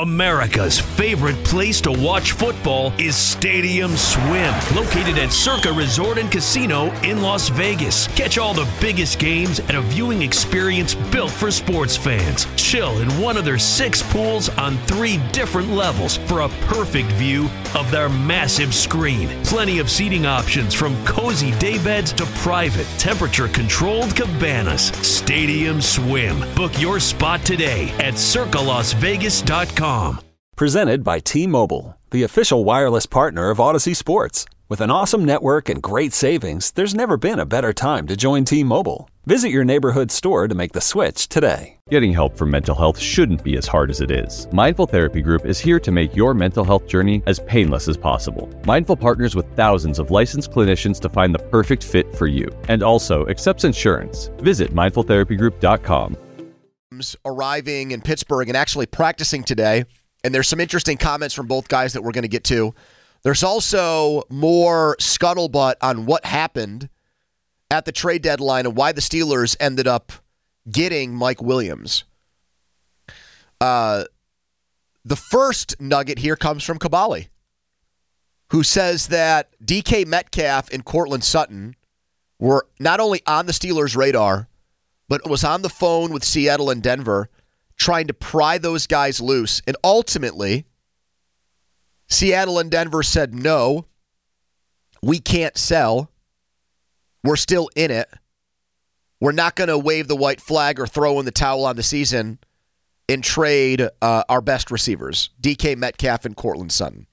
America's favorite place to watch football is Stadium Swim, located at Circa Resort and Casino in Las Vegas. Catch all the biggest games at a viewing experience built for sports fans. Chill in one of their 6 pools on 3 different levels for a perfect view of their massive screen. Plenty of seating options from cozy daybeds to private, temperature-controlled cabanas. Stadium Swim. Book your spot today at circalasvegas.com. Presented by T-Mobile, the official wireless partner of Odyssey Sports. With an awesome network and great savings, there's never been a better time to join T-Mobile. Visit your neighborhood store to make the switch today. Getting help for mental health shouldn't be as hard as it is. Mindful Therapy Group is here to make your mental health journey as painless as possible. Mindful partners with thousands of licensed clinicians to find the perfect fit for you, and also accepts insurance. Visit mindfultherapygroup.com. Arriving in Pittsburgh and actually practicing today, and there's some interesting comments from both guys that we're going to get to. There's also more scuttlebutt on what happened at the trade deadline and why the Steelers ended up getting Mike Williams. The first nugget here comes from Kabali, who says that DK Metcalf and Courtland Sutton were not only on the Steelers' radar, but was on the phone with Seattle and Denver trying to pry those guys loose. And ultimately, Seattle and Denver said, no, we can't sell. We're still in it. We're not going to wave the white flag or throw in the towel on the season and trade our best receivers, DK Metcalf and Courtland Sutton.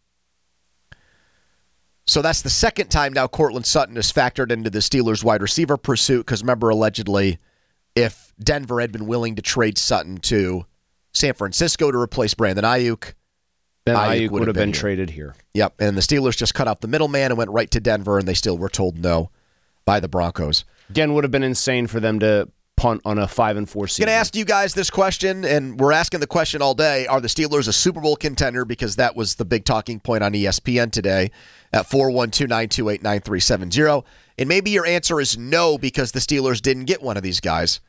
So that's the second time now Courtland Sutton is factored into the Steelers' wide receiver pursuit, because remember, allegedly, if Denver had been willing to trade Sutton to San Francisco to replace Brandon Ayuk, then Ayuk would have been traded here. Yep, and the Steelers just cut out the middleman and went right to Denver, and they still were told no by the Broncos. Again, would have been insane for them to punt on a 5-4 season. I'm going to ask you guys this question, and we're asking the question all day. Are the Steelers a Super Bowl contender? Because that was the big talking point on ESPN today at 412-928-9370. And maybe your answer is no, because the Steelers didn't get one of these guys.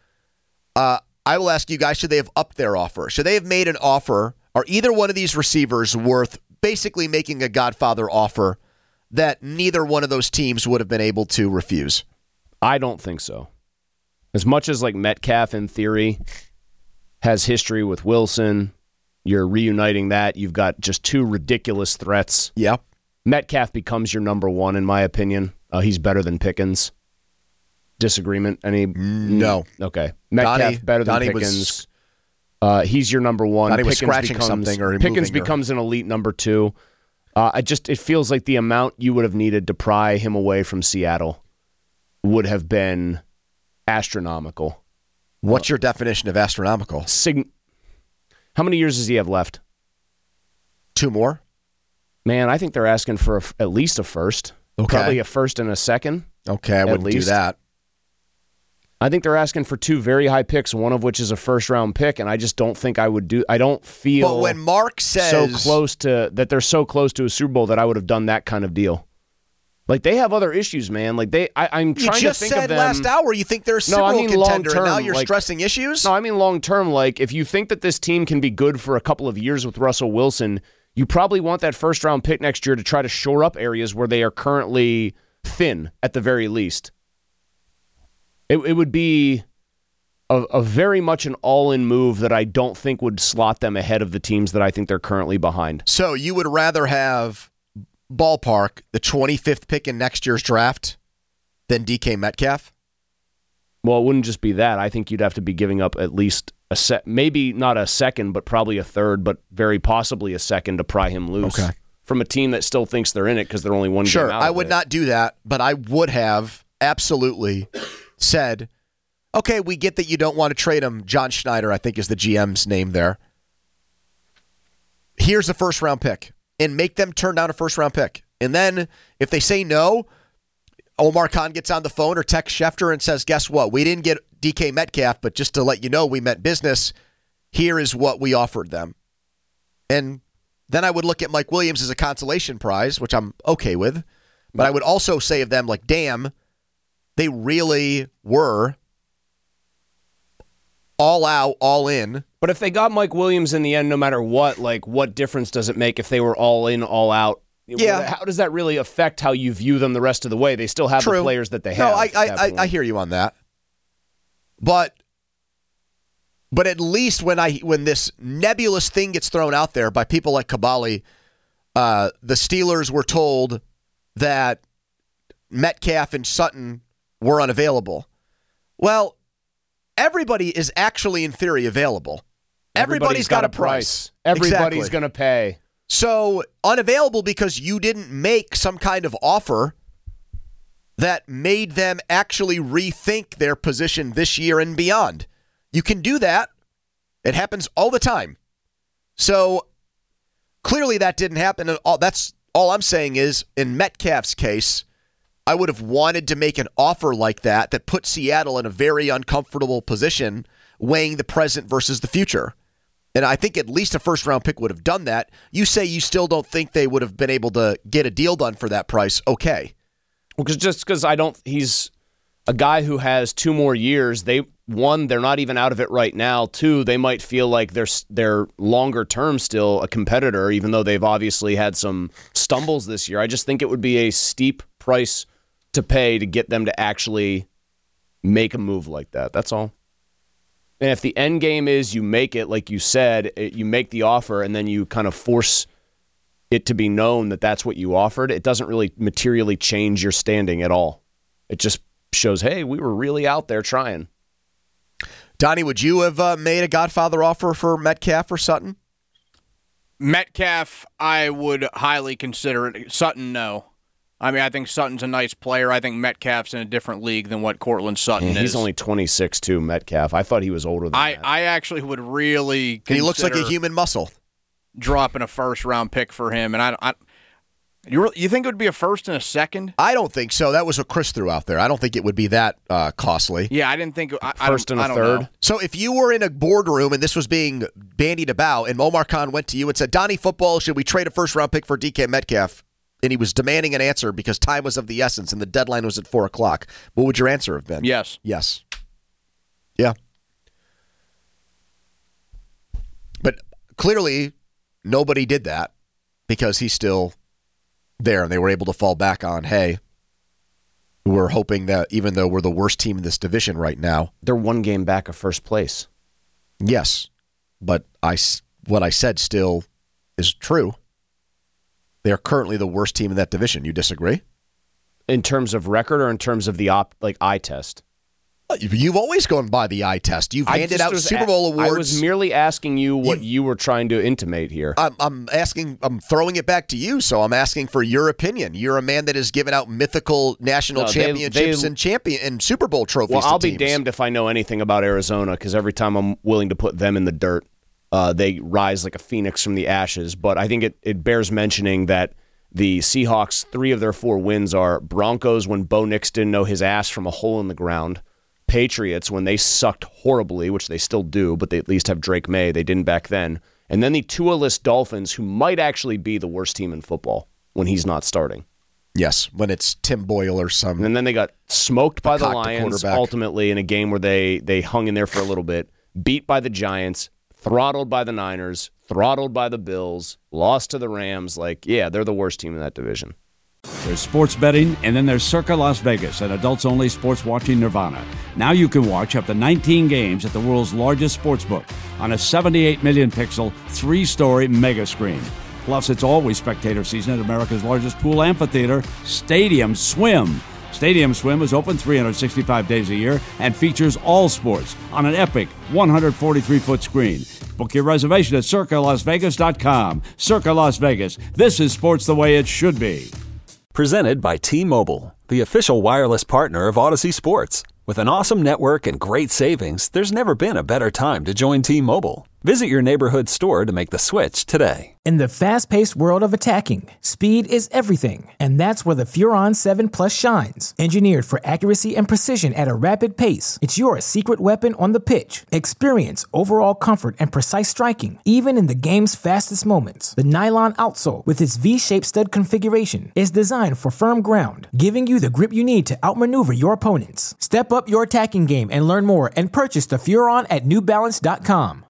I will ask you guys, should they have upped their offer? Should they have made an offer? Are either one of these receivers worth basically making a Godfather offer that neither one of those teams would have been able to refuse? I don't think so. As much as like Metcalf in theory has history with Wilson, you're reuniting that. You've got just 2 ridiculous threats. Yep. Metcalf becomes your number 1, in my opinion. He's better than Pickens. Disagreement? Any? No. Okay. Metcalf better than Pickens. He's your number 1. Donnie was scratching something or Pickens becomes an elite number 2. It feels like the amount you would have needed to pry him away from Seattle would have been astronomical. What's your definition of astronomical? How many years does he have left? 2 more? Man, I think they're asking for at least a first. Okay. Probably a first and a second. Okay, I wouldn't do that. I think they're asking for 2 very high picks, one of which is a first-round pick, and I just don't think I would do. I don't feel. But when Mark says they're so close to a Super Bowl that I would have done that kind of deal. Like, they have other issues, man. Like I'm trying to think of them. You just said last hour you think they're a Super Bowl contender, and now you're stressing issues? No, I mean long-term. Like, if you think that this team can be good for a couple of years with Russell Wilson, you probably want that first-round pick next year to try to shore up areas where they are currently thin, at the very least. It would be a very much an all-in move that I don't think would slot them ahead of the teams that I think they're currently behind. So you would rather have, ballpark, the 25th pick in next year's draft than DK Metcalf? Well, it wouldn't just be that. I think you'd have to be giving up at least maybe not a second, but probably a third, but very possibly a second to pry him loose. Okay. From a team that still thinks they're in it because they're only one game out of it. Sure, I would not do that, but I would have absolutely said, okay, we get that you don't want to trade him. John Schneider, I think, is the GM's name there. Here's a first-round pick, and make them turn down a first-round pick. And then if they say no, Omar Khan gets on the phone or texts Schefter and says, guess what? We didn't get DK Metcalf, but just to let you know, we meant business. Here is what we offered them. And then I would look at Mike Williams as a consolation prize, which I'm okay with. But I would also say of them, like, damn, they really were all out, all in. But if they got Mike Williams in the end, no matter what, like, what difference does it make if they were all in, all out? Yeah. How does that really affect how you view them the rest of the way? They still have the players that they have. No, I hear you on that. But at least when this nebulous thing gets thrown out there by people like Caballi, the Steelers were told that Metcalf and Sutton were unavailable. Well, everybody is actually, in theory, available. Everybody's got a price. Everybody's going to pay. So, unavailable because you didn't make some kind of offer that made them actually rethink their position this year and beyond. You can do that. It happens all the time. So, clearly that didn't happen. And that's all I'm saying is, in Metcalf's case, I would have wanted to make an offer like that put Seattle in a very uncomfortable position, weighing the present versus the future. And I think at least a first-round pick would have done that. You say you still don't think they would have been able to get a deal done for that price. Okay. Well, because he's a guy who has 2 more years. They're not even out of it right now. 2, they might feel like they're longer term still a competitor, even though they've obviously had some stumbles this year. I just think it would be a steep price to pay to get them to actually make a move like that. That's all. And if the end game is you make it, like you said, you make the offer and then you kind of force it to be known that that's what you offered, it doesn't really materially change your standing at all. It just shows, hey, we were really out there trying. Donnie, would you have made a Godfather offer for Metcalf or Sutton? Metcalf, I would highly consider it. Sutton, no. I mean, I think Sutton's a nice player. I think Metcalf's in a different league than what Cortland Sutton is. He's only 26 too, Metcalf. I thought he was older than that. I actually would really consider he looks like a human muscle. Dropping a first-round pick for him. And you think it would be a first and a second? I don't think so. That was what Chris threw out there. I don't think it would be that costly. Yeah, I didn't think first and a third. Know. So if you were in a boardroom and this was being bandied about, and Omar Khan went to you and said, "Donnie Football, should we trade a first-round pick for DK Metcalf?" and he was demanding an answer because time was of the essence and the deadline was at 4 o'clock, what would your answer have been? Yes. Yes. Yeah. But clearly, nobody did that because he's still there, and they were able to fall back on, hey, we're hoping that even though we're the worst team in this division right now. They're 1 game back of first place. Yes, but what I said still is true. They're currently the worst team in that division. You disagree? In terms of record or in terms of the eye test? You've always gone by the eye test. You've handed out Super Bowl awards. I was merely asking you what you were trying to intimate here. I'm throwing it back to you, so I'm asking for your opinion. You're a man that has given out mythical national championships and Super Bowl trophies to Well, I'll teams. be damned if I know anything about Arizona, because every time I'm willing to put them in the dirt, they rise like a phoenix from the ashes. But I think it bears mentioning that the Seahawks, 3 of their 4 wins are Broncos when Bo Nix didn't know his ass from a hole in the ground, Patriots when they sucked horribly, which they still do, but they at least have Drake May. They didn't back then. And then the Tua-less Dolphins, who might actually be the worst team in football when he's not starting. Yes, when it's Tim Boyle or some. And then they got smoked by the Lions ultimately in a game where they hung in there for a little bit, beat by the Giants, throttled by the Niners, throttled by the Bills, lost to the Rams. They're the worst team in that division. There's sports betting, and then there's Circa Las Vegas, an adults-only sports watching nirvana. Now you can watch up to 19 games at the world's largest sports book on a 78 million pixel, 3-story mega screen. Plus, it's always spectator season at America's largest pool amphitheater, Stadium Swim. Stadium Swim is open 365 days a year and features all sports on an epic 143-foot screen. Book your reservation at CircaLasVegas.com. Circa Las Vegas. This is sports the way it should be. Presented by T-Mobile, the official wireless partner of Odyssey Sports. With an awesome network and great savings, there's never been a better time to join T-Mobile. Visit your neighborhood store to make the switch today. In the fast-paced world of attacking, speed is everything, and that's where the Furon 7 Plus shines. Engineered for accuracy and precision at a rapid pace, it's your secret weapon on the pitch. Experience overall comfort and precise striking, even in the game's fastest moments. The nylon outsole, with its V-shaped stud configuration, is designed for firm ground, giving you the grip you need to outmaneuver your opponents. Step up your attacking game and learn more and purchase the Furon at NewBalance.com.